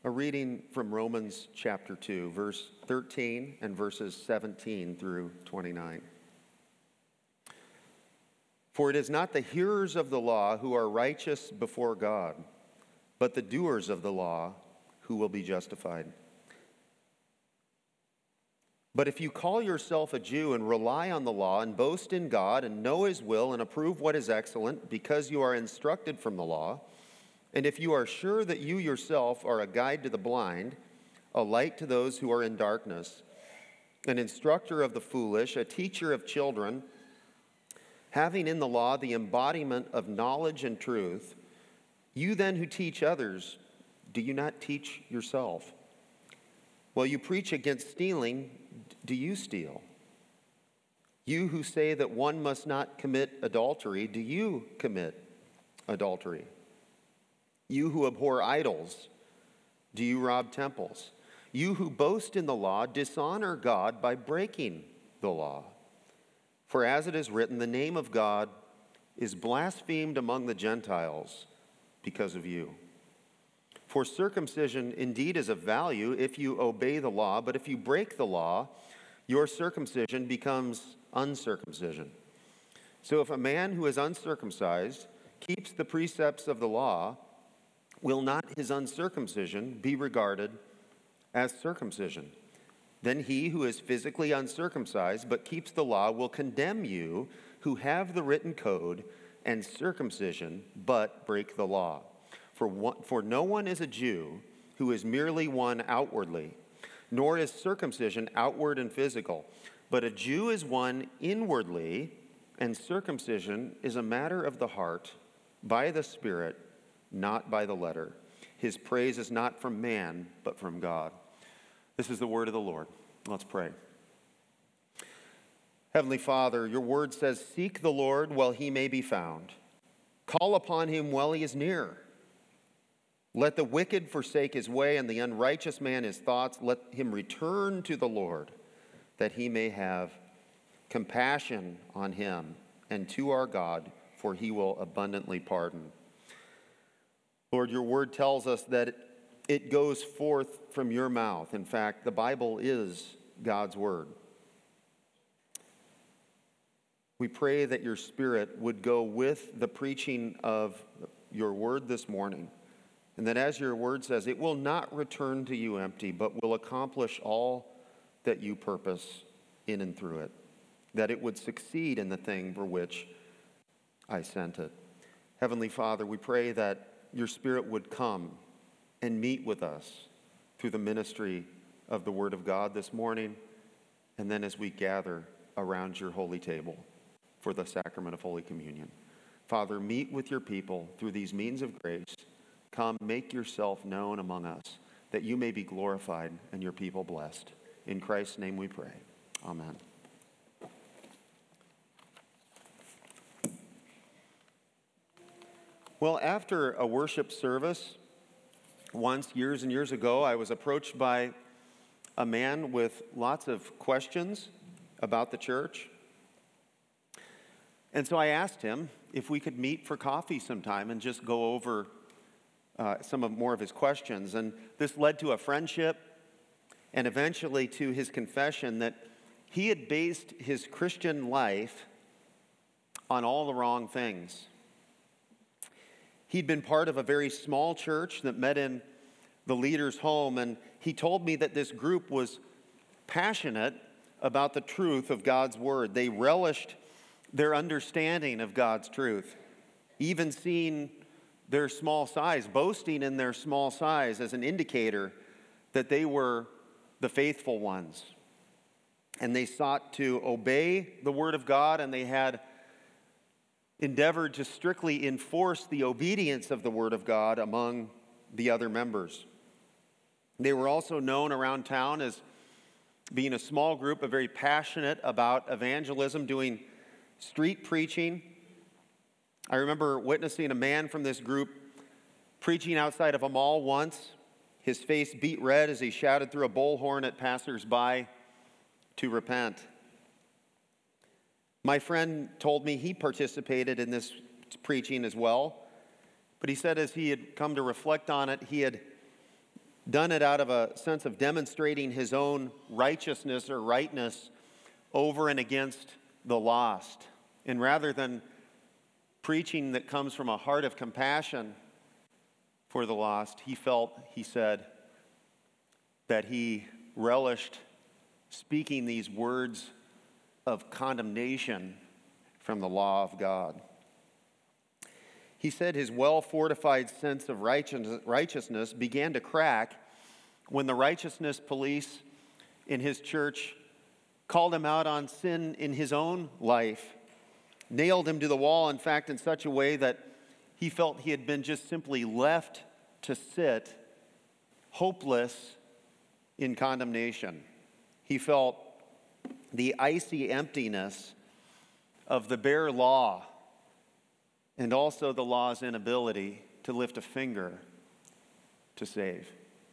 A reading from Romans chapter 2, verse 13 and verses 17 through 29. For it is not the hearers of the law who are righteous before God, but the doers of the law who will be justified. But if you call yourself a Jew and rely on the law and boast in God and know His will and approve what is excellent because you are instructed from the law, and if you are sure that you yourself are a guide to the blind, a light to those who are in darkness, an instructor of the foolish, a teacher of children, having in the law the embodiment of knowledge and truth, you then who teach others, do you not teach yourself? While you preach against stealing, do you steal? You who say that one must not commit adultery, do you commit adultery? You who abhor idols, do you rob temples? You who boast in the law, dishonor God by breaking the law. For as it is written, the name of God is blasphemed among the Gentiles because of you. For circumcision indeed is of value if you obey the law, but if you break the law, your circumcision becomes uncircumcision. So if a man who is uncircumcised keeps the precepts of the law, will not his uncircumcision be regarded as circumcision? Then he who is physically uncircumcised but keeps the law will condemn you who have the written code and circumcision but break the law. For no one is a Jew who is merely one outwardly, nor is circumcision outward and physical, but a Jew is one inwardly, and circumcision is a matter of the heart, by the Spirit, not by the letter. His praise is not from man, but from God. This is the word of the Lord. Let's pray. Heavenly Father, your word says, seek the Lord while he may be found. Call upon him while he is near. Let the wicked forsake his way and the unrighteous man his thoughts. Let him return to the Lord, that he may have compassion on him and to our God, for he will abundantly pardon. Lord, your word tells us that it goes forth from your mouth. In fact, the Bible is God's word. We pray that your Spirit would go with the preaching of your word this morning, and that as your word says, it will not return to you empty, but will accomplish all that you purpose in and through it, that it would succeed in the thing for which I sent it. Heavenly Father, we pray that your Spirit would come and meet with us through the ministry of the Word of God this morning, and then as we gather around your holy table for the sacrament of Holy Communion. Father, meet with your people through these means of grace. Come, make yourself known among us, that you may be glorified and your people blessed. In Christ's name we pray. Amen. Well, after a worship service, once, years and years ago, I was approached by a man with lots of questions about the church. And so I asked him if we could meet for coffee sometime and just go over more of his questions. And this led to a friendship and eventually to his confession that he had based his Christian life on all the wrong things. He'd been part of a very small church that met in the leader's home, and he told me that this group was passionate about the truth of God's word. They relished their understanding of God's truth, even seeing their small size, boasting in their small size as an indicator that they were the faithful ones. And they sought to obey the word of God, and they had endeavored to strictly enforce the obedience of the word of God among the other members. They were also known around town as being a small group, but very passionate about evangelism, doing street preaching. I remember witnessing a man from this group preaching outside of a mall once. His face beat red as he shouted through a bullhorn at passers-by to repent. My friend told me he participated in this preaching as well, but he said as he had come to reflect on it, he had done it out of a sense of demonstrating his own righteousness or rightness over and against the lost. And rather than preaching that comes from a heart of compassion for the lost, he said, that he relished speaking these words of condemnation from the law of God. He said his well-fortified sense of righteousness began to crack when the righteousness police in his church called him out on sin in his own life, nailed him to the wall, in fact, in such a way that he felt he had been just simply left to sit, hopeless in condemnation. He felt the icy emptiness of the bare law and also the law's inability to lift a finger to save.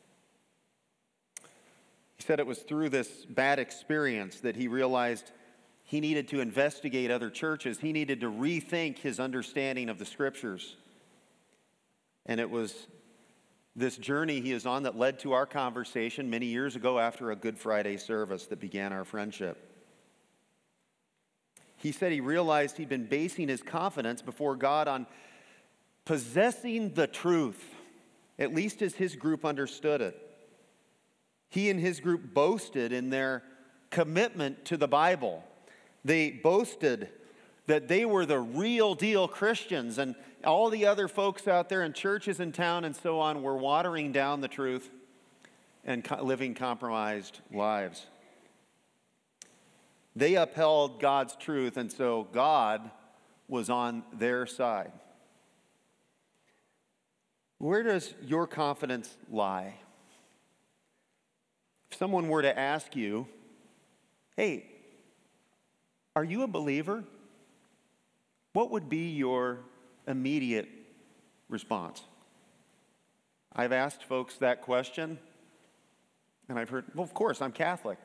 He said it was through this bad experience that he realized he needed to investigate other churches. He needed to rethink his understanding of the Scriptures. And it was this journey he is on that led to our conversation many years ago after a Good Friday service that began our friendship. He said he realized he'd been basing his confidence before God on possessing the truth, at least as his group understood it. He and his group boasted in their commitment to the Bible. They boasted that they were the real deal Christians, and all the other folks out there in churches in town and so on were watering down the truth and living compromised lives. They upheld God's truth, and so God was on their side. Where does your confidence lie? If someone were to ask you, hey, are you a believer? What would be your immediate response? I've asked folks that question, and I've heard, well, of course, I'm Catholic.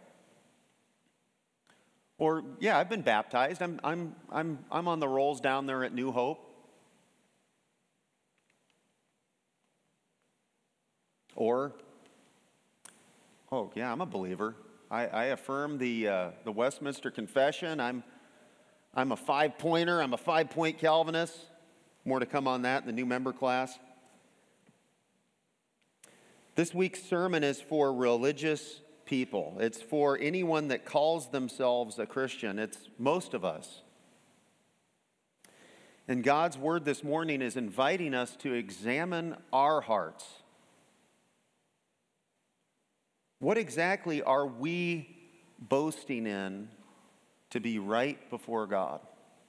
Or, yeah, I've been baptized. I'm on the rolls down there at New Hope. Or, oh, yeah, I'm a believer. I affirm the Westminster Confession. I'm a five-pointer. I'm a five-point Calvinist. More to come on that in the new member class. This week's sermon is for religious people. It's for anyone that calls themselves a Christian. It's most of us. And God's word this morning is inviting us to examine our hearts. What exactly are we boasting in to be right before God?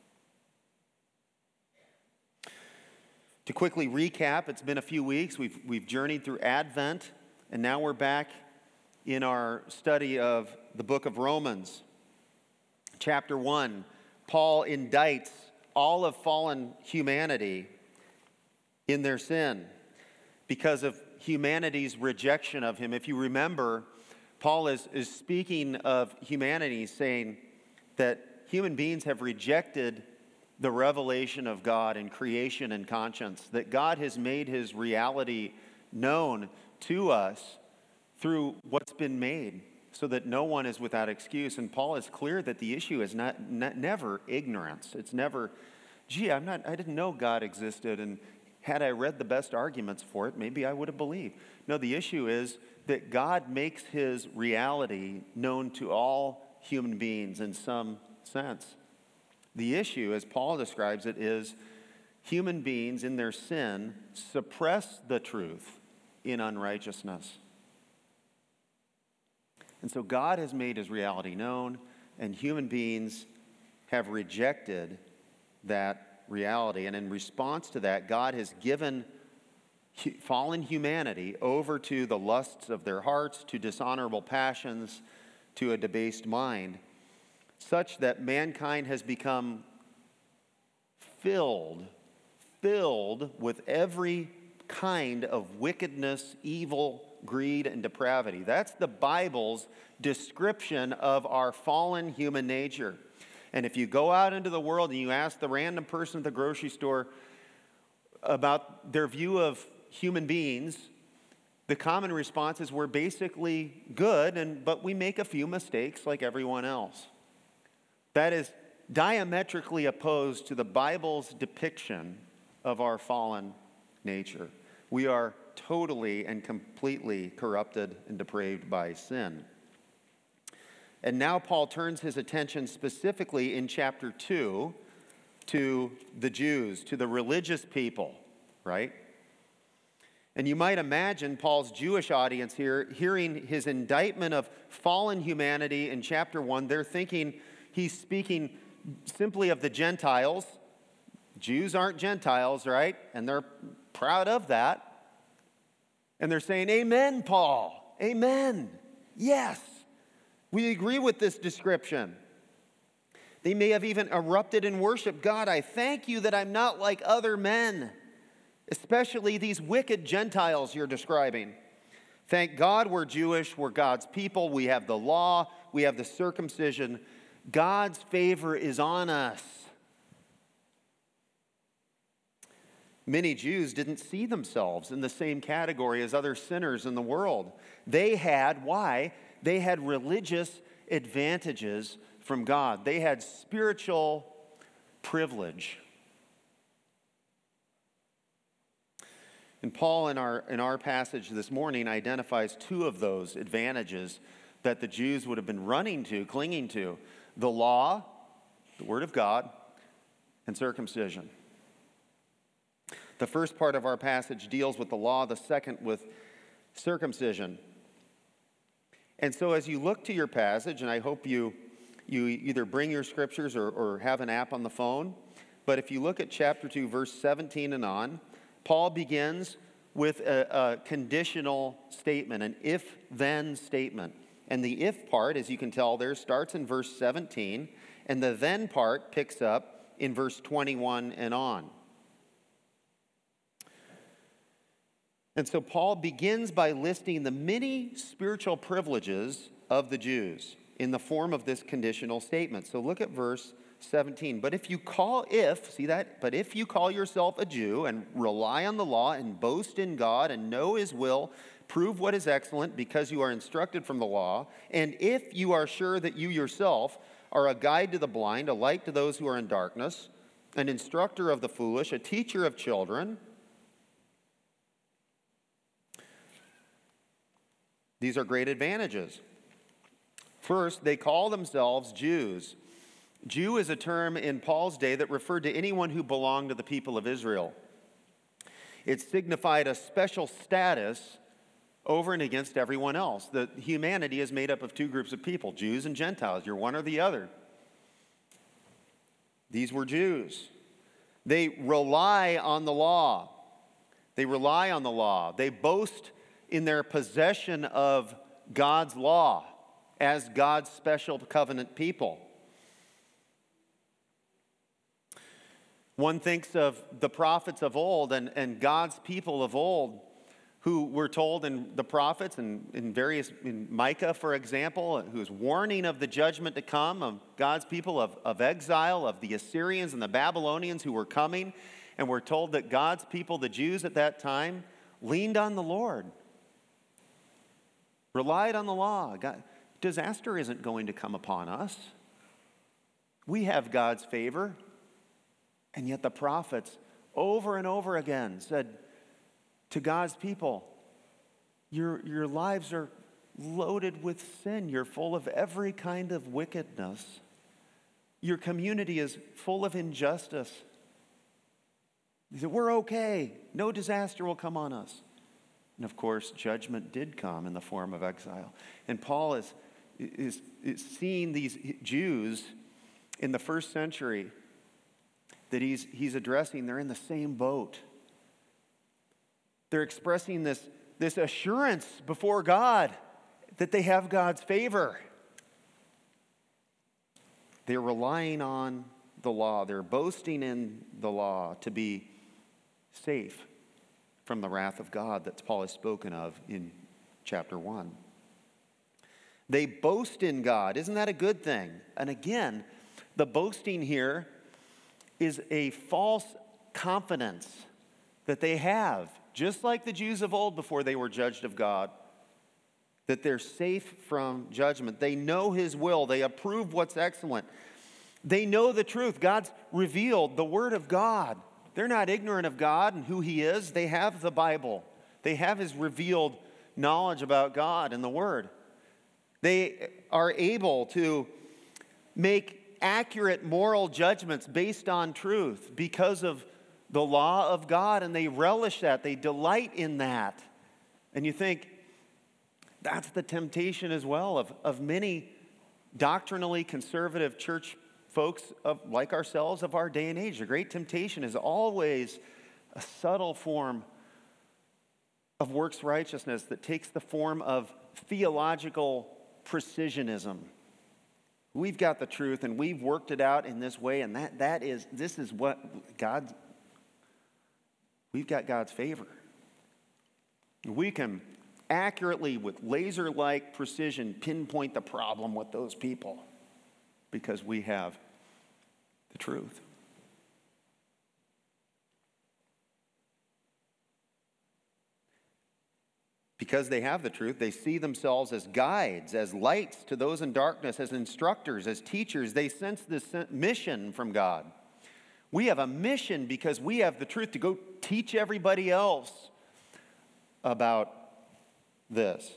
To quickly recap, it's been a few weeks. We've journeyed through Advent, and now we're back in our study of the book of Romans. Chapter 1, Paul indicts all of fallen humanity in their sin because of humanity's rejection of him. If you remember, Paul is speaking of humanity, saying that human beings have rejected the revelation of God in creation and conscience, that God has made his reality known to us through what's been made, so that no one is without excuse. And Paul is clear that the issue is never ignorance. It's never, I didn't know God existed, and had I read the best arguments for it, maybe I would have believed. No, the issue is that God makes his reality known to all human beings in some sense. The issue, as Paul describes it, is human beings in their sin suppress the truth in unrighteousness. And so God has made his reality known, and human beings have rejected that reality. And in response to that, God has given fallen humanity over to the lusts of their hearts, to dishonorable passions, to a debased mind, such that mankind has become filled with every kind of wickedness, evil, greed, and depravity. That's the Bible's description of our fallen human nature. And if you go out into the world and you ask the random person at the grocery store about their view of human beings, the common response is we're basically good, but we make a few mistakes like everyone else. That is diametrically opposed to the Bible's depiction of our fallen nature. We are totally and completely corrupted and depraved by sin. And now Paul turns his attention specifically in chapter 2 to the Jews, to the religious people, right? And you might imagine Paul's Jewish audience here, hearing his indictment of fallen humanity in chapter 1, they're thinking he's speaking simply of the Gentiles. Jews aren't Gentiles, right? And they're proud of that. And they're saying, amen, Paul. Amen. Yes. We agree with this description. They may have even erupted in worship. God, I thank you that I'm not like other men, especially these wicked Gentiles you're describing. Thank God we're Jewish, we're God's people, we have the law, we have the circumcision. God's favor is on us. Many Jews didn't see themselves in the same category as other sinners in the world. They had, why? They had religious advantages from God. They had spiritual privilege. And Paul, in our passage this morning, identifies two of those advantages that the Jews would have been running to, clinging to: the law, the Word of God, and circumcision. The first part of our passage deals with the law, the second with circumcision. And so as you look to your passage, and I hope you either bring your scriptures or have an app on the phone, but if you look at chapter 2, verse 17 and on, Paul begins with a conditional statement, an if-then statement. And the if part, as you can tell there, starts in verse 17, and the then part picks up in verse 21 and on. And so Paul begins by listing the many spiritual privileges of the Jews in the form of this conditional statement. So look at verse 17. But if you call yourself a Jew and rely on the law and boast in God and know his will, prove what is excellent because you are instructed from the law, and if you are sure that you yourself are a guide to the blind, a light to those who are in darkness, an instructor of the foolish, a teacher of children, these are great advantages. First, they call themselves Jews. Jew is a term in Paul's day that referred to anyone who belonged to the people of Israel. It signified a special status over and against everyone else. The humanity is made up of two groups of people, Jews and Gentiles. You're one or the other. These were Jews. They rely on the law. They rely on the law. They boast in their possession of God's law as God's special covenant people. One thinks of the prophets of old and God's people of old who were told in the prophets and in Micah, for example, who's warning of the judgment to come of God's people of exile, of the Assyrians and the Babylonians who were coming. And we're told that God's people, the Jews at that time, leaned on the Lord, relied on the law. God, disaster isn't going to come upon us. We have God's favor. And yet the prophets over and over again said to God's people, your lives are loaded with sin. You're full of every kind of wickedness. Your community is full of injustice. They said, we're okay. No disaster will come on us. And of course, judgment did come in the form of exile. And Paul is seeing these Jews in the first century that he's addressing. They're in the same boat. They're expressing this assurance before God that they have God's favor. They're relying on the law. They're boasting in the law to be safe from the wrath of God that Paul has spoken of in chapter 1. They boast in God. Isn't that a good thing? And again, the boasting here is a false confidence that they have just like the Jews of old before they were judged of God, that they're safe from judgment. They know His will. They approve what's excellent. They know the truth. God's revealed the Word of God. They're not ignorant of God and who He is. They have the Bible. They have His revealed knowledge about God and the Word. They are able to make accurate moral judgments based on truth because of the law of God, and they relish that. They delight in that. And you think, that's the temptation as well of many doctrinally conservative church folks like ourselves of our day and age. The great temptation is always a subtle form of works righteousness that takes the form of theological precisionism. We've got the truth and we've worked it out in this way, and this is what we've got God's favor. We can accurately, with laser-like precision, pinpoint the problem with those people because we have the truth. Because they have the truth, they see themselves as guides, as lights to those in darkness, as instructors, as teachers. They sense this mission from God. We have a mission because we have the truth to go teach everybody else about this.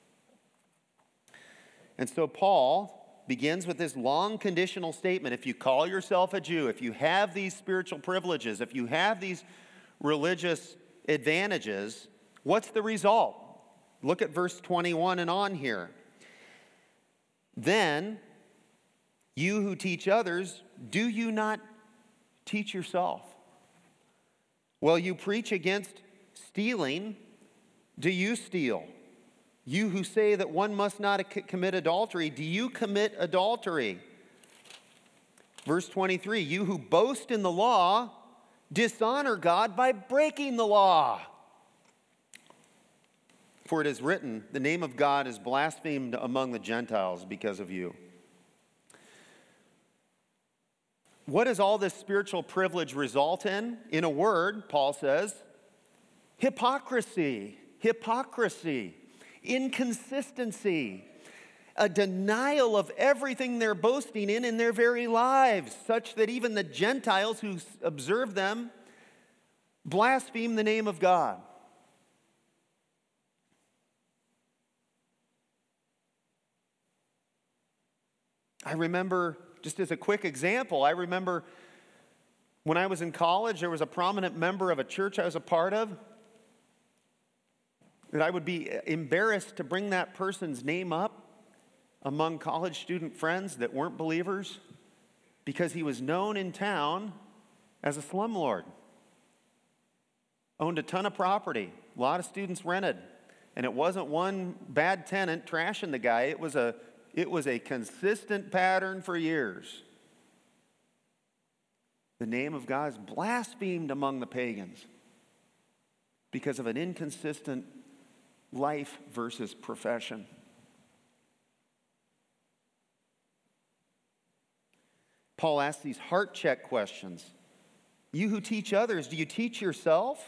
And so Paul begins with this long conditional statement. If you call yourself a Jew, if you have these spiritual privileges, if you have these religious advantages, what's the result? Look at verse 21 and on here. Then, you who teach others, do you not teach yourself? Well, you preach against stealing. Do you steal? You who say that one must not commit adultery, do you commit adultery? Verse 23, you who boast in the law, dishonor God by breaking the law. For it is written, the name of God is blasphemed among the Gentiles because of you. What does all this spiritual privilege result in? In a word, Paul says, hypocrisy. Hypocrisy. Inconsistency. A denial of everything they're boasting in their very lives, such that even the Gentiles who observe them blaspheme the name of God. I remember, just as a quick example, I remember when I was in college, there was a prominent member of a church I was a part of that I would be embarrassed to bring that person's name up among college student friends that weren't believers because he was known in town as a slumlord. Owned a ton of property. A lot of students rented. And it wasn't one bad tenant trashing the guy. It was a consistent pattern for years. The name of God is blasphemed among the pagans because of an inconsistent life versus profession. Paul asks these heart check questions. You who teach others, do you teach yourself?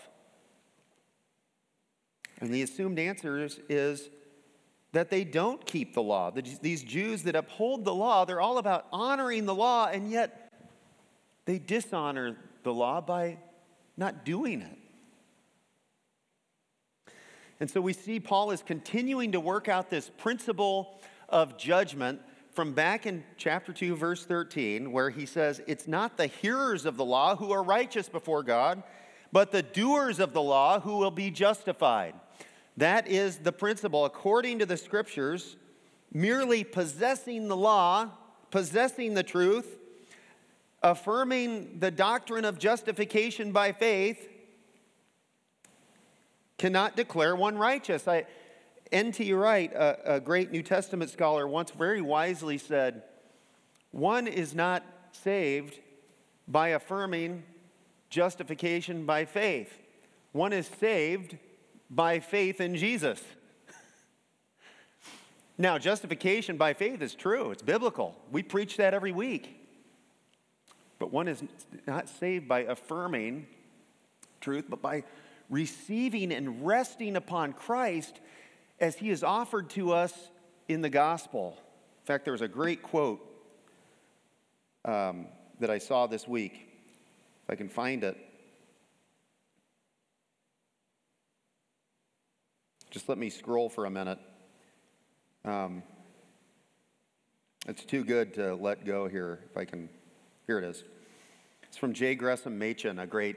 And the assumed answer is that they don't keep the law. These Jews that uphold the law, they're all about honoring the law, and yet they dishonor the law by not doing it. And so we see Paul is continuing to work out this principle of judgment from back in chapter 2, verse 13, where he says, it's not the hearers of the law who are righteous before God, but the doers of the law who will be justified. That is the principle. According to the Scriptures, merely possessing the law, possessing the truth, affirming the doctrine of justification by faith, cannot declare one righteous. N.T. Wright, a great New Testament scholar, once very wisely said, one is not saved by affirming justification by faith. One is saved by faith in Jesus. Now, justification by faith is true. It's biblical. We preach that every week. But one is not saved by affirming truth, but by receiving and resting upon Christ as he is offered to us in the gospel. In fact, there was a great quote that I saw this week. If I can find it. Just let me scroll for a minute. It's too good to let go here. If I can, here it is. It's from J. Gresham Machen, a great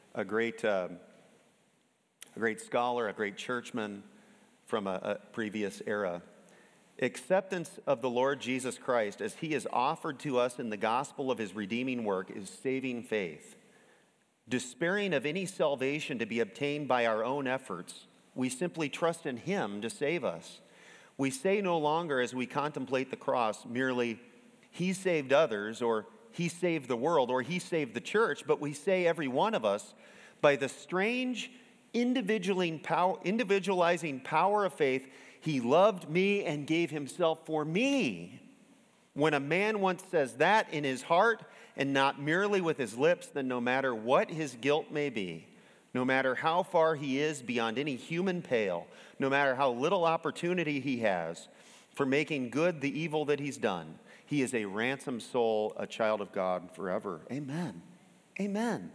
scholar, a great churchman from a previous era. Acceptance of the Lord Jesus Christ as he is offered to us in the gospel of his redeeming work is saving faith. Despairing of any salvation to be obtained by our own efforts, we simply trust in him to save us. We say no longer as we contemplate the cross merely, he saved others, or he saved the world, or he saved the church, but we say, every one of us, by the strange individualizing power of faith, he loved me and gave himself for me. When a man once says that in his heart and not merely with his lips, then no matter what his guilt may be, no matter how far he is beyond any human pale, no matter how little opportunity he has for making good the evil that he's done, he is a ransomed soul, a child of God forever. Amen. Amen.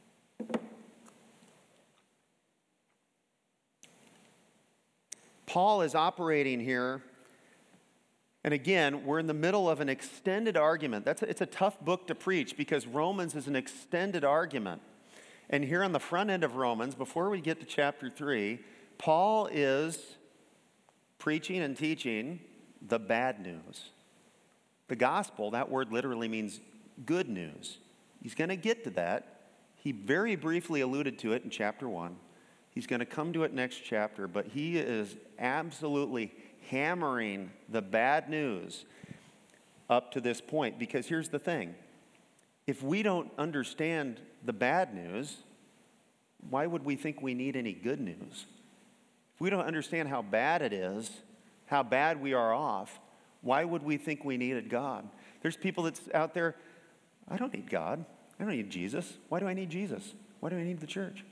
Paul is operating here, and again, we're in the middle of an extended argument. It's a tough book to preach because Romans is an extended argument. And here on the front end of Romans, before we get to chapter 3, Paul is preaching and teaching the bad news. The gospel, that word literally means good news. He's going to get to that. He very briefly alluded to it in chapter 1. He's going to come to it next chapter, but he is absolutely hammering the bad news up to this point. Because here's the thing. If we don't understand the bad news, why would we think we need any good news? If we don't understand how bad it is, how bad we are off, why would we think we needed God? There's people that's out there, I don't need God. I don't need Jesus. Why do I need Jesus? Why do I need the church?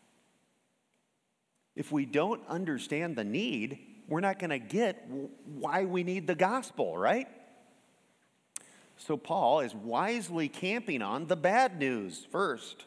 If we don't understand the need, we're not going to get why we need the gospel, right? So Paul is wisely camping on the bad news first.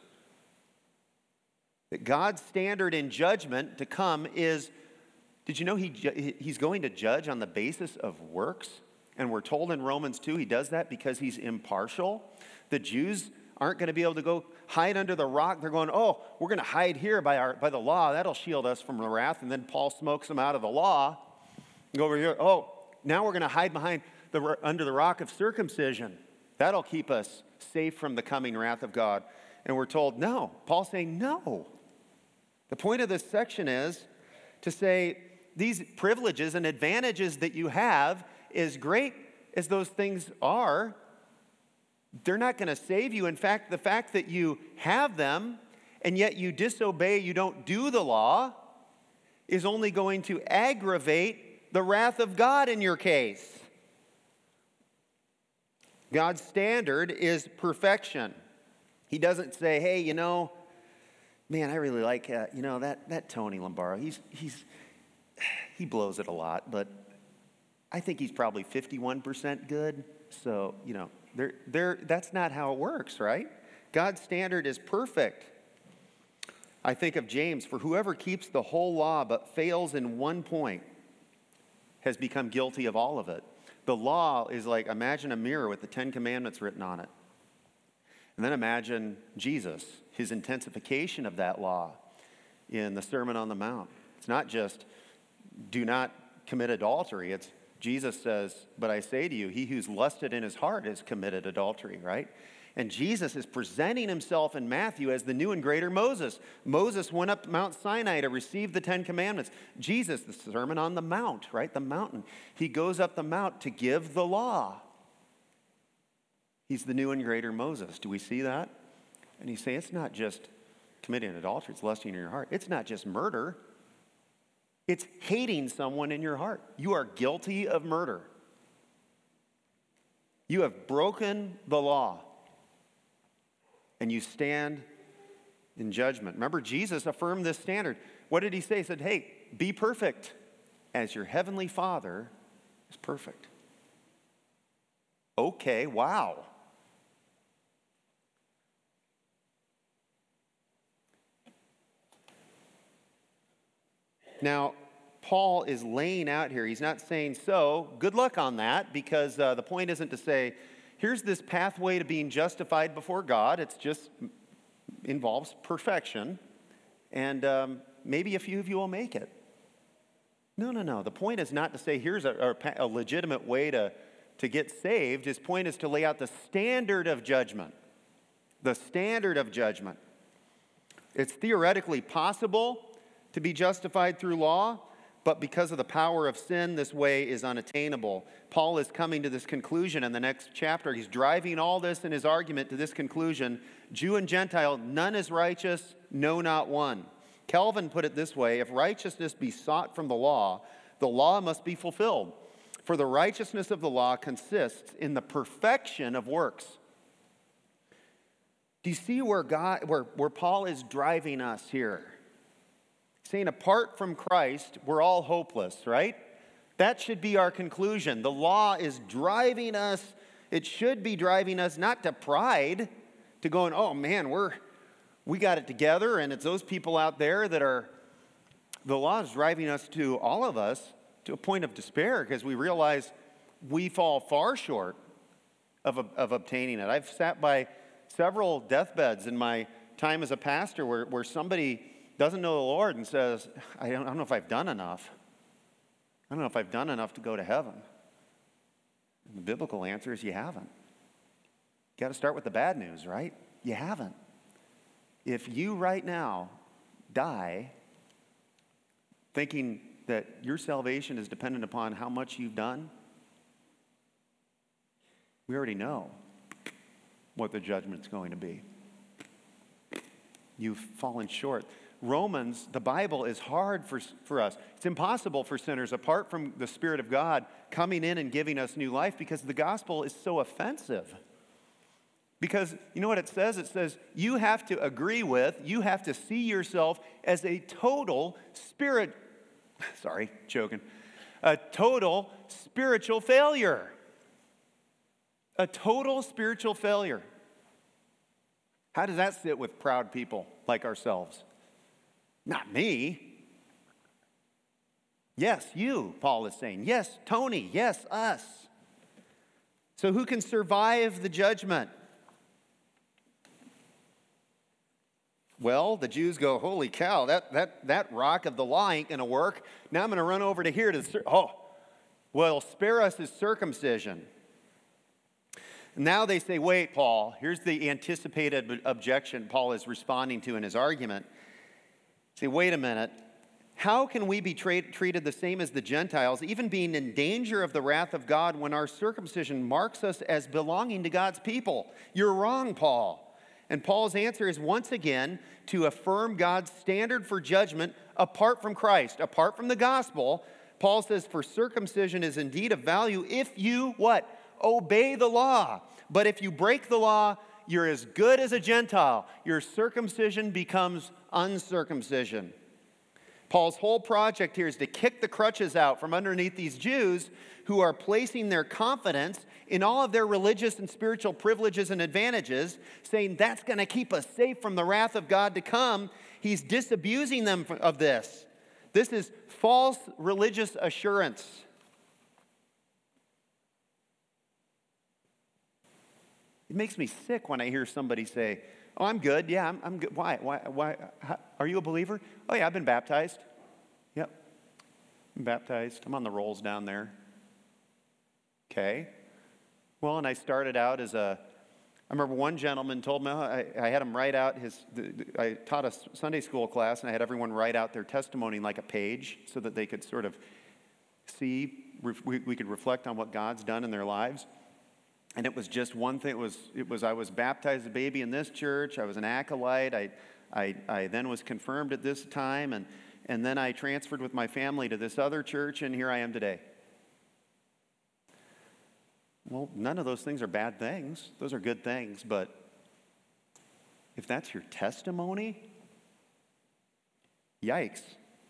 That God's standard in judgment to come is, did you know he's going to judge on the basis of works? And we're told in Romans 2 he does that because he's impartial. The Jews aren't going to be able to go hide under the rock. They're going, oh, we're going to hide here by the law. That'll shield us from the wrath. And then Paul smokes them out of the law. Go over here. Oh, now we're going to hide under the rock of circumcision. That'll keep us safe from the coming wrath of God. And we're told, no. Paul's saying, no. The point of this section is to say these privileges and advantages that you have, as great as those things are, they're not going to save you. In fact, the fact that you have them and yet you disobey, you don't do the law, is only going to aggravate the wrath of God in your case. God's standard is perfection. He doesn't say, hey, man, I really like, that Tony Lombardo. He blows it a lot, but I think he's probably 51% good. So, that's not how it works, right? God's standard is perfect. I think of James, for whoever keeps the whole law but fails in one point has become guilty of all of it. The law is like, imagine a mirror with the 10 Commandments written on it. And then imagine Jesus, his intensification of that law in the Sermon on the Mount. It's not just, do not commit adultery. It's, Jesus says, but I say to you, he who's lusted in his heart has committed adultery, right? And Jesus is presenting himself in Matthew as the new and greater Moses. Moses went up Mount Sinai to receive the 10 Commandments. Jesus, the Sermon on the Mount, right? The mountain. He goes up the mount to give the law. He's the new and greater Moses. Do we see that? And he's saying it's not just committing adultery, it's lusting in your heart. It's not just murder. It's hating someone in your heart. You are guilty of murder. You have broken the law. And you stand in judgment. Remember, Jesus affirmed this standard. What did he say? He said, hey, be perfect as your heavenly Father is perfect. Okay, wow. Now, Paul is laying out here, he's not saying, so good luck on that, because the point isn't to say, here's this pathway to being justified before God. It's just involves perfection, and maybe a few of you will make it. No. The point is not to say, here's a legitimate way to get saved. His point is to lay out the standard of judgment. The standard of judgment. It's theoretically possible to be justified through law, but because of the power of sin, this way is unattainable. Paul is coming to this conclusion in the next chapter. He's driving all this in his argument to this conclusion. Jew and Gentile, none is righteous, no, not one. Calvin put it this way: if righteousness be sought from the law must be fulfilled. For the righteousness of the law consists in the perfection of works. Do you see where Paul is driving us here? Saying apart from Christ, we're all hopeless, right? That should be our conclusion. The law is driving us. It should be driving us not to pride, to going, oh man, we got it together, and it's those people out there that are, the law is driving us to, all of us, to a point of despair because we realize we fall far short of obtaining it. I've sat by several deathbeds in my time as a pastor where somebody doesn't know the Lord and says, I don't know if I've done enough. I don't know if I've done enough to go to heaven. And the biblical answer is you haven't. You got to start with the bad news, right? You haven't. If you right now die thinking that your salvation is dependent upon how much you've done, we already know what the judgment's going to be. You've fallen short. Romans, the Bible is hard for us. It's impossible for sinners apart from the Spirit of God coming in and giving us new life because the gospel is so offensive. Because you know what it says? It says you have to agree with, you have to see yourself as a total a total spiritual failure. A total spiritual failure. How does that sit with proud people like ourselves? Not me. Yes, you, Paul is saying. Yes, Tony. Yes, us. So who can survive the judgment? Well, the Jews go, holy cow, that rock of the law ain't going to work. Now I'm going to run over to here spare us his circumcision. Now they say, wait, Paul, here's the anticipated objection Paul is responding to in his argument. Say, wait a minute. How can we be treated the same as the Gentiles, even being in danger of the wrath of God when our circumcision marks us as belonging to God's people? You're wrong, Paul. And Paul's answer is once again to affirm God's standard for judgment apart from Christ, apart from the gospel. Paul says, for circumcision is indeed of value if you, what? Obey the law. But if you break the law, you're as good as a Gentile. Your circumcision becomes uncircumcision. Paul's whole project here is to kick the crutches out from underneath these Jews who are placing their confidence in all of their religious and spiritual privileges and advantages, saying that's going to keep us safe from the wrath of God to come. He's disabusing them of this. This is false religious assurance. It makes me sick when I hear somebody say, oh, I'm good. Yeah, I'm good. Why? Are you a believer? Oh, yeah, I've been baptized. Yep, I'm baptized. I'm on the rolls down there. Okay. Well, and I started out I remember one gentleman told me, I had him write out I taught a Sunday school class, and I had everyone write out their testimony like a page so that they could sort of see, we could reflect on what God's done in their lives. And it was just one thing. It was I was baptized as a baby in this church. I was an acolyte. I then was confirmed at this time, and then I transferred with my family to this other church, and here I am today. Well, none of those things are bad things. Those are good things. But if that's your testimony, Yikes.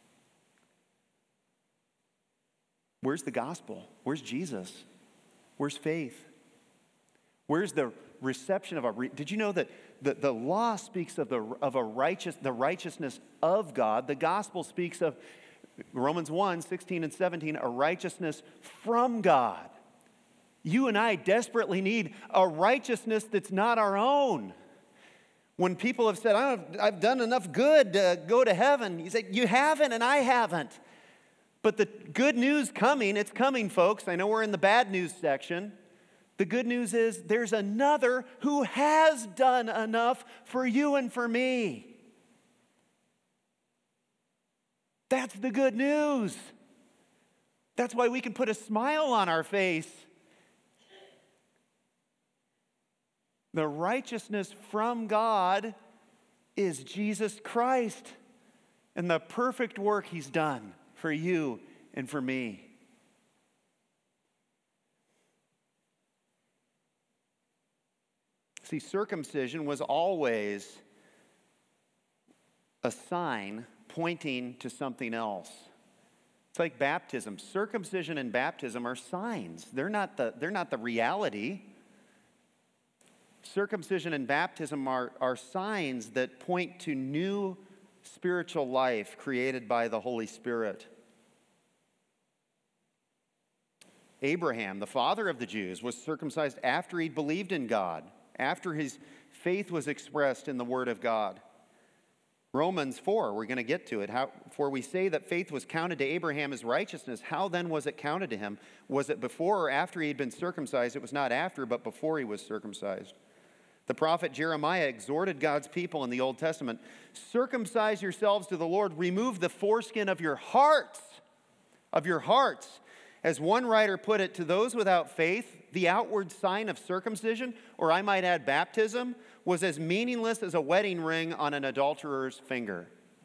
Where's the gospel? Where's Jesus? Where's faith? Where's the reception of did you know that the law speaks of the righteousness of God? The gospel speaks of Romans 1, 16 and 17, a righteousness from God. You and I desperately need a righteousness that's not our own. When people have said, I've done enough good to go to heaven, you say, you haven't and I haven't. But the good news coming, it's coming, folks. I know we're in the bad news section. The good news is there's another who has done enough for you and for me. That's the good news. That's why we can put a smile on our face. The righteousness from God is Jesus Christ and the perfect work He's done for you and for me. See, circumcision was always a sign pointing to something else. It's like baptism. Circumcision and baptism are signs. They're not the reality. Circumcision and baptism are signs that point to new spiritual life created by the Holy Spirit. Abraham, the father of the Jews, was circumcised after he believed in God, after his faith was expressed in the Word of God. Romans 4, we're going to get to it. For we say that faith was counted to Abraham as righteousness. How then was it counted to him? Was it before or after he had been circumcised? It was not after, but before he was circumcised. The prophet Jeremiah exhorted God's people in the Old Testament, circumcise yourselves to the Lord, remove the foreskin of your hearts. As one writer put it, to those without faith, the outward sign of circumcision, or I might add baptism, was as meaningless as a wedding ring on an adulterer's finger.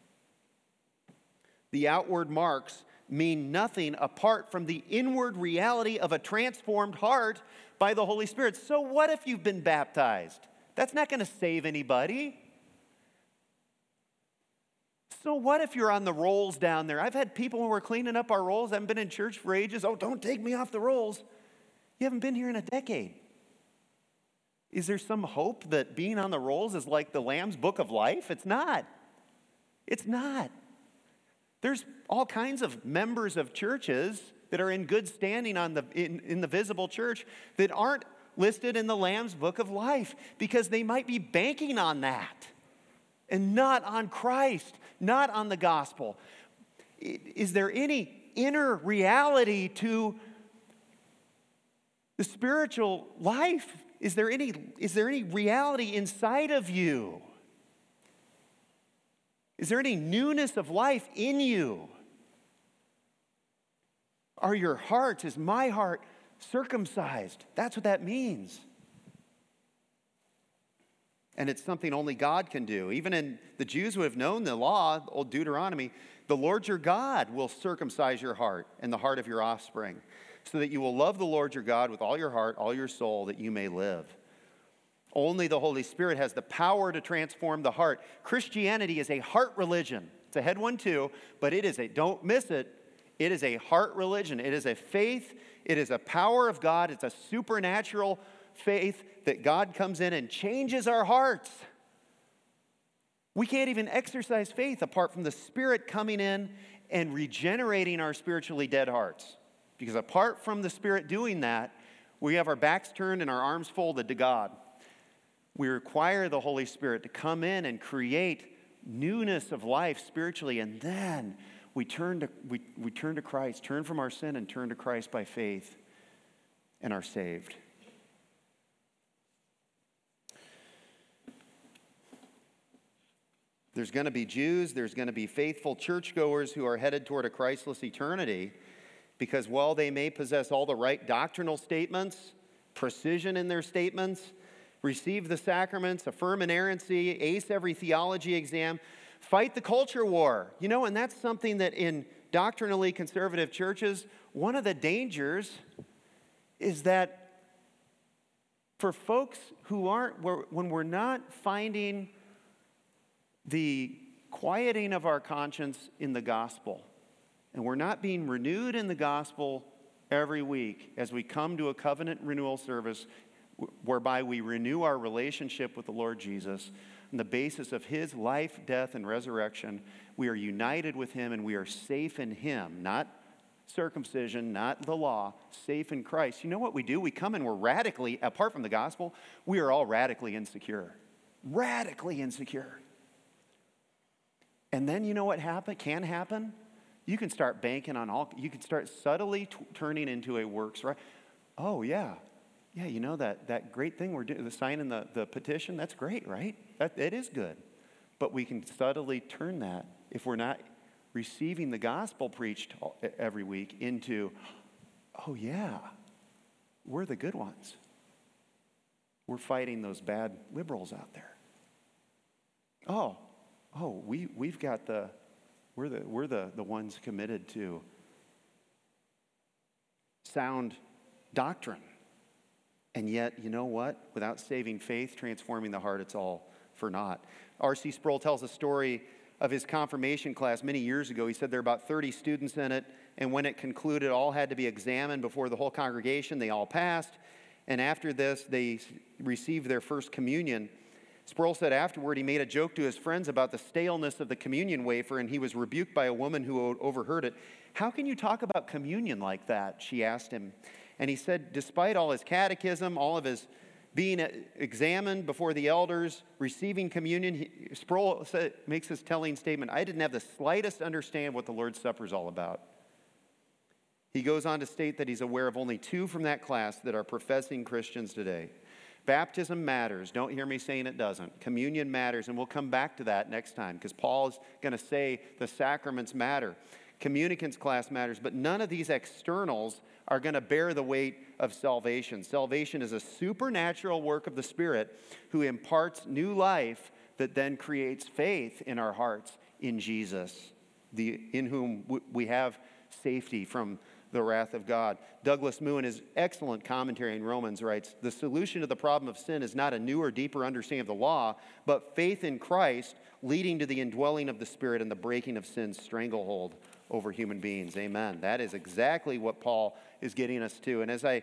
The outward marks mean nothing apart from the inward reality of a transformed heart by the Holy Spirit. So what if you've been baptized? That's not going to save anybody. So what if you're on the rolls down there? I've had people when we're cleaning up our rolls, I haven't been in church for ages. Oh, don't take me off the rolls. You haven't been here in a decade. Is there some hope that being on the rolls is like the Lamb's Book of Life? It's not. It's not. There's all kinds of members of churches that are in good standing in the visible church that aren't listed in the Lamb's Book of Life because they might be banking on that and not on Christ, not on the gospel. Is there any inner reality to the spiritual life? Is there any reality inside of you? Is there any newness of life in you? Are your hearts, is my heart circumcised? That's what that means. And it's something only God can do. Even in the Jews who have known the law, old Deuteronomy, the Lord your God will circumcise your heart and the heart of your offspring, so that you will love the Lord your God with all your heart, all your soul, that you may live. Only the Holy Spirit has the power to transform the heart. Christianity is a heart religion. It's a head one too, but don't miss it, it is a heart religion. It is a faith. It is a power of God. It's a supernatural faith that God comes in and changes our hearts. We can't even exercise faith apart from the Spirit coming in and regenerating our spiritually dead hearts. Because apart from the Spirit doing that, we have our backs turned and our arms folded to God. We require the Holy Spirit to come in and create newness of life spiritually, and then we turn to Christ, turn from our sin and turn to Christ by faith, and are saved. There's going to be Jews, there's going to be faithful churchgoers who are headed toward a Christless eternity, because while they may possess all the right doctrinal statements, precision in their statements, receive the sacraments, affirm inerrancy, ace every theology exam, fight the culture war. And that's something that in doctrinally conservative churches, one of the dangers is that for folks who when we're not finding the quieting of our conscience in the gospel, and we're not being renewed in the gospel every week as we come to a covenant renewal service whereby we renew our relationship with the Lord Jesus on the basis of his life, death, and resurrection, we are united with him and we are safe in him, not circumcision, not the law, safe in Christ. You know what we do? We come and we're radically, apart from the gospel, we are all radically insecure. Radically insecure. And then you know what can happen? You can start banking on you can start subtly turning into a works, right? Oh, yeah. Yeah, you know that great thing we're doing, the signing the petition, that's great, right? It is good. But we can subtly turn that, if we're not receiving the gospel preached every week, into, oh, yeah, we're the good ones. We're fighting those bad liberals out there. We've got we're the ones committed to sound doctrine. And yet, you know what? Without saving faith, transforming the heart, it's all for naught. R.C. Sproul tells a story of his confirmation class many years ago. He said there were about 30 students in it, and when it concluded, all had to be examined before the whole congregation. They all passed, and after this, they received their first communion. Sproul said afterward he made a joke to his friends about the staleness of the communion wafer, and he was rebuked by a woman who overheard it. "How can you talk about communion like that?" she asked him. And he said, despite all his catechism, all of his being examined before the elders, receiving communion, Sproul makes this telling statement: I didn't have the slightest understand what the Lord's Supper is all about. He goes on to state that he's aware of only 2 from that class that are professing Christians today. Baptism matters. Don't hear me saying it doesn't. Communion matters, and we'll come back to that next time because Paul is going to say the sacraments matter. Communicants class matters, but none of these externals are going to bear the weight of salvation. Salvation is a supernatural work of the Spirit who imparts new life that then creates faith in our hearts in Jesus, in whom we have safety from the wrath of God. Douglas Moo, in his excellent commentary in Romans, writes, the solution to the problem of sin is not a new or deeper understanding of the law, but faith in Christ leading to the indwelling of the Spirit and the breaking of sin's stranglehold over human beings. Amen. That is exactly what Paul is getting us to. And as I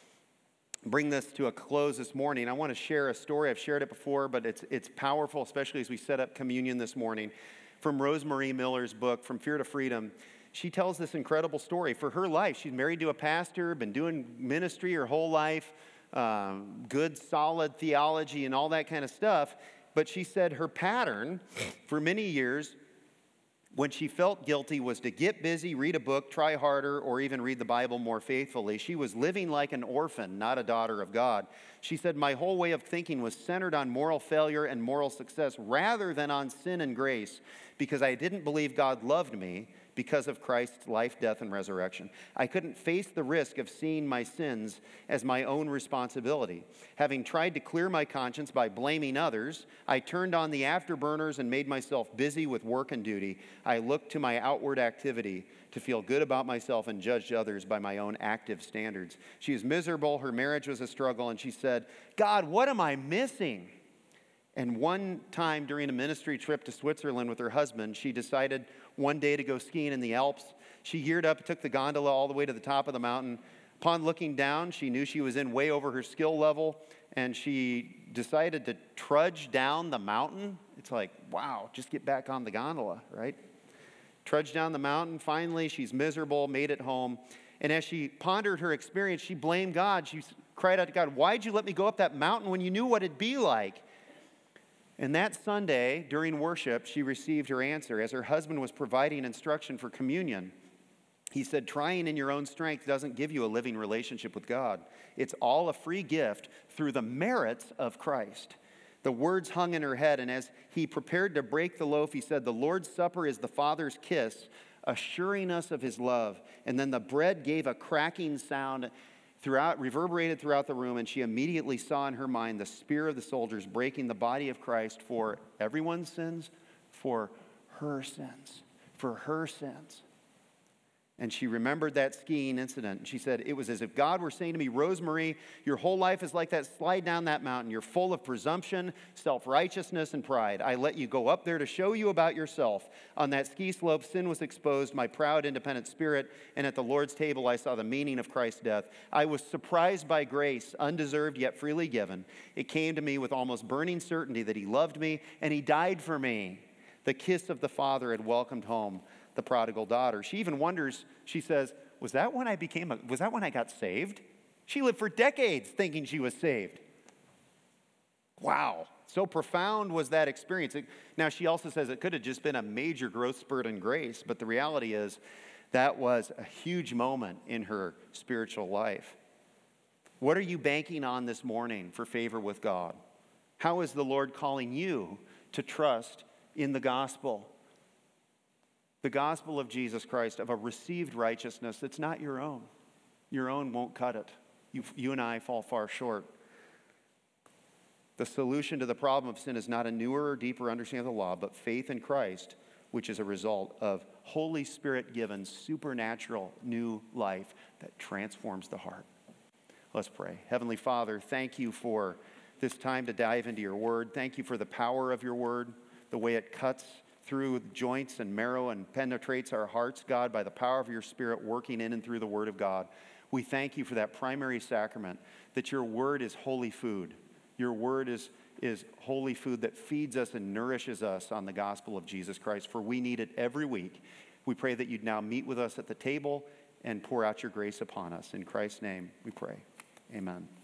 bring this to a close this morning, I want to share a story. I've shared it before, but it's powerful, especially as we set up communion this morning, from Rosemary Miller's book, From Fear to Freedom. She tells this incredible story. For her life, she's married to a pastor, been doing ministry her whole life, good, solid theology and all that kind of stuff. But she said her pattern for many years, when she felt guilty, was to get busy, read a book, try harder, or even read the Bible more faithfully. She was living like an orphan, not a daughter of God. She said, my whole way of thinking was centered on moral failure and moral success rather than on sin and grace, because I didn't believe God loved me because of Christ's life, death, and resurrection. I couldn't face the risk of seeing my sins as my own responsibility. Having tried to clear my conscience by blaming others, I turned on the afterburners and made myself busy with work and duty. I looked to my outward activity to feel good about myself and judged others by my own active standards. She was miserable. Her marriage was a struggle. And she said, God, what am I missing? And one time during a ministry trip to Switzerland with her husband, she decided one day to go skiing in the Alps. She geared up, took the gondola all the way to the top of the mountain. Upon looking down, she knew she was in way over her skill level, and she decided to trudge down the mountain. It's like, wow, just get back on the gondola, right? Trudged down the mountain. Finally, she's miserable, made it home. And as she pondered her experience, she blamed God. She cried out to God, why'd you let me go up that mountain when you knew what it'd be like? And that Sunday, during worship, she received her answer. As her husband was providing instruction for communion, he said, trying in your own strength doesn't give you a living relationship with God. It's all a free gift through the merits of Christ. The words hung in her head, and as he prepared to break the loaf, he said, the Lord's Supper is the Father's kiss, assuring us of his love. And then the bread gave a cracking sound reverberated throughout the room, and she immediately saw in her mind the spear of the soldiers breaking the body of Christ for everyone's sins, for her sins, for her sins. And she remembered that skiing incident. And she said, it was as if God were saying to me, Rosemarie, your whole life is like that. Slide down that mountain. You're full of presumption, self-righteousness, and pride. I let you go up there to show you about yourself. On that ski slope, sin was exposed, my proud, independent spirit. And at the Lord's table, I saw the meaning of Christ's death. I was surprised by grace, undeserved yet freely given. It came to me with almost burning certainty that he loved me and he died for me. The kiss of the Father had welcomed home the prodigal daughter. She even wonders, she says, was that when I got saved? She lived for decades thinking she was saved. Wow. So profound was that experience. Now, she also says it could have just been a major growth spurt in grace, but the reality is that was a huge moment in her spiritual life. What are you banking on this morning for favor with God? How is the Lord calling you to trust in the gospel? The gospel of Jesus Christ, of a received righteousness that's not your own. Your own won't cut it. You and I fall far short. The solution to the problem of sin is not a newer or deeper understanding of the law, but faith in Christ, which is a result of Holy Spirit-given supernatural new life that transforms the heart. Let's pray. Heavenly Father, thank you for this time to dive into your word. Thank you for the power of your word, the way it cuts through joints and marrow and penetrates our hearts, God, by the power of your Spirit working in and through the Word of God. We thank you for that primary sacrament, that your Word is holy food. Your Word is holy food that feeds us and nourishes us on the gospel of Jesus Christ, for we need it every week. We pray that you'd now meet with us at the table and pour out your grace upon us. In Christ's name we pray. Amen.